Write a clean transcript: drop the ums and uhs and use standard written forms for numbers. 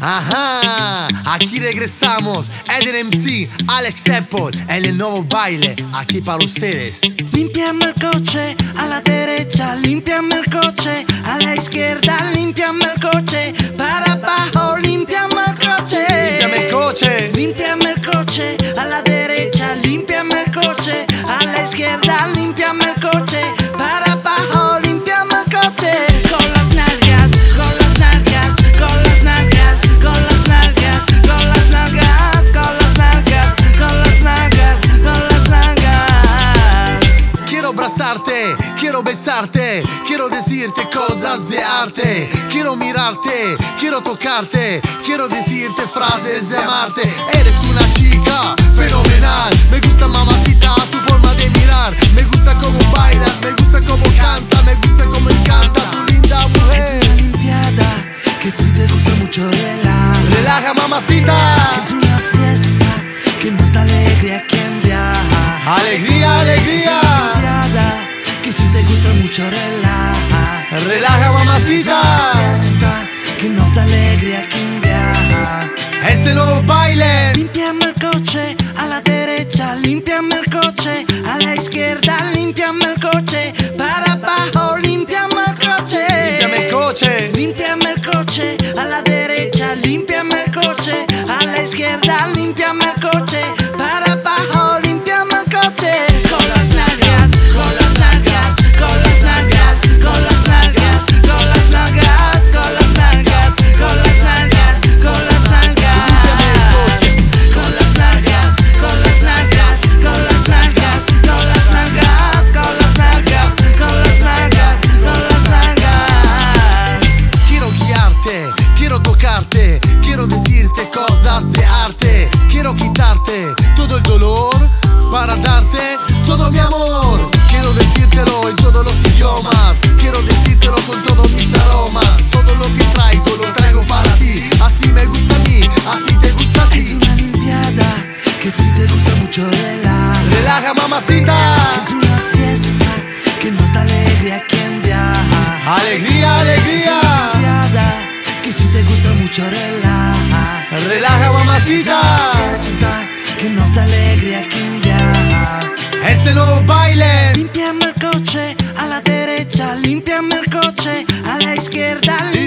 Ajá, aquí regresamos. Eden MC, Alex Apple, en el nuevo baile, aquí para ustedes. Límpiame el coche a la derecha, límpiame el coche a la izquierda, límpiame el coche para abajo, límpiame el coche. Límpiame el coche. Límpiame el coche a la derecha, límpiame el coche a la izquierda, límpiame el coche para abajo, límpiame el coche. Con las nalgas, con las nalgas, con las nalgas, con las nalgas, con las nalgas, con las nalgas, con las nalgas, con las nalgas. Quiero abrazarte, quiero besarte, quiero decirte cosas de arte. Quiero mirarte, quiero tocarte, quiero decirte frases de amarte. Eres una chica fenomenal, me gusta mamacita tu forma de mirar. Me gusta cómo bailas, me gusta cómo canta, me gusta cómo encanta tu linda mujer. Es una limpiada que si te gusta mucho relaja. Relaja mamacita. Es una fiesta que nos da alegría a quien viaja. Alegría, Es alegría. una limpiada que si te gusta mucho relaja. Relaja mamacita. Fiesta que nos da alegría a quien viaja. Este nuevo baile. Límpiame el coche a la derecha, límpiame el coche a la izquierda, límpiame el coche para abajo, límpiame el coche. Límpiame el coche. Límpiame el coche a la derecha, límpiame el coche a la izquierda, límpiame el coche para abajo, límpiame el coche. Con las nalgas, con las nalgas, con las nalgas, con las nalgas, con las nalgas, con las nalgas, con las nalgas, con las nalgas. Con las nalgas, con las nalgas, con las nalgas, con las nalgas, con las nalgas, con las nalgas, con las nalgas. Quiero guiarte, quiero tocarte, quiero decirte cosas de arte. Quiero quitarte todo el dolor para darte todo mi amor. Quiero decírtelo en todos los idiomas, quiero decírtelo con todos mis aromas. Todo lo que traigo lo traigo para ti. Así me gusta a mí, así te gusta a Es ti. una limpiada que si te gusta mucho relaja. Relaja mamacita. Es una fiesta que nos da alegría a quien viaja. Alegría, Es alegría. una limpiada que si te gusta mucho relaja. Relaja mamacita. Fiesta que nos da alegría a quien viaja. Este nuevo baile. Límpiame el coche a la derecha, límpiame el coche a la izquierda,